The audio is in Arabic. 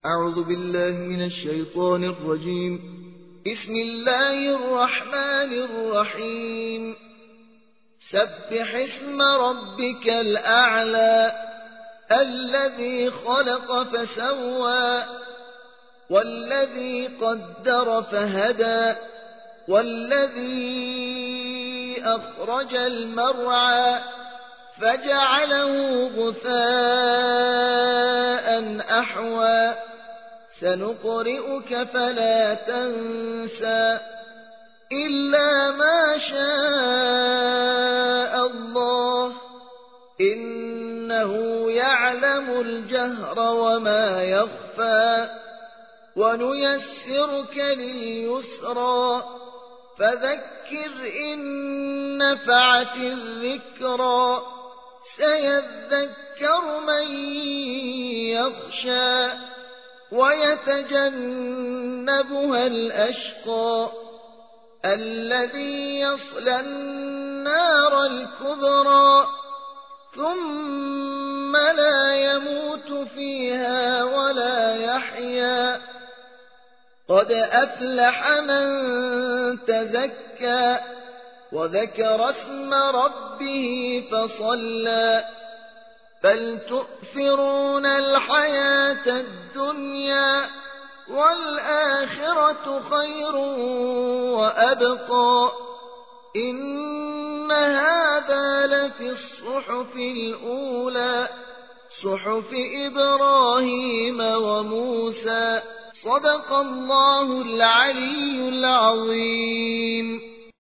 أعوذ بالله من الشيطان الرجيم. بسم الله الرحمن الرحيم. سبح اسم ربك الأعلى الذي خلق فسوى والذي قدر فهدى والذي أخرج المرعى فجعله غثاء أحوى سنقرئك فلا تنسى إلا ما شاء الله إنه يعلم الجهر وما يخفى ونيسرك لليسرى فذكر إن نفعت الذكرى سيذكر من يخشى ويتجنبها الأشقى الذي يصلى النار الكبرى ثم لا يموت فيها ولا يحيا قد أفلح من تزكى وذكر اسم ربه فصلى بل تؤثرون الحياة الدنيا والآخرة خير وأبقى إن هذا لفي الصحف الأولى صحف إبراهيم وموسى صدق الله العلي العظيم.